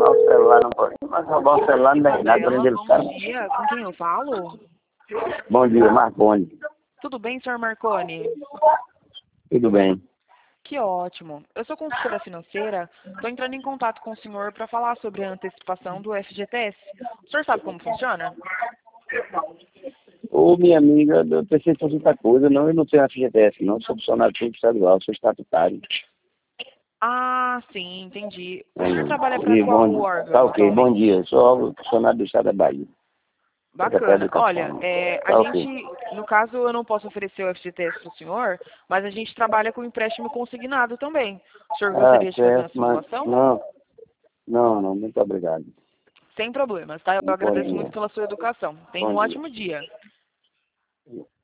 roubar o celular não pode. Mas roubar o celular não dá nada, prender os caras. Bom dia, com quem eu falo? Bom dia, Marconi. Tudo bem, senhor Marconi? Tudo bem. Que ótimo. Eu sou consultora financeira, estou entrando em contato com o senhor para falar sobre a antecipação do FGTS. O senhor sabe como funciona? Ô, minha amiga, eu pensei em fazer outra coisa. Não, eu não tenho FGTS, não. Sou funcionário público estadual, sou estatutário. Ah, sim, entendi. O senhor trabalha para E qual bom, órgão tá ok, bom atualmente? dia. Sou funcionário do Estado da Bahia. Secretário de Bacana. Olha, Educação. a Tá ok. gente, no caso, eu não posso oferecer o FGTS para o senhor, mas a gente trabalha com empréstimo consignado também. O senhor Ah, gostaria de fazer uma certo, mas simulação? não, muito obrigado. Sem problemas, tá? Eu Bom agradeço muito dia. pela sua educação. Tenha Bom um dia. ótimo dia.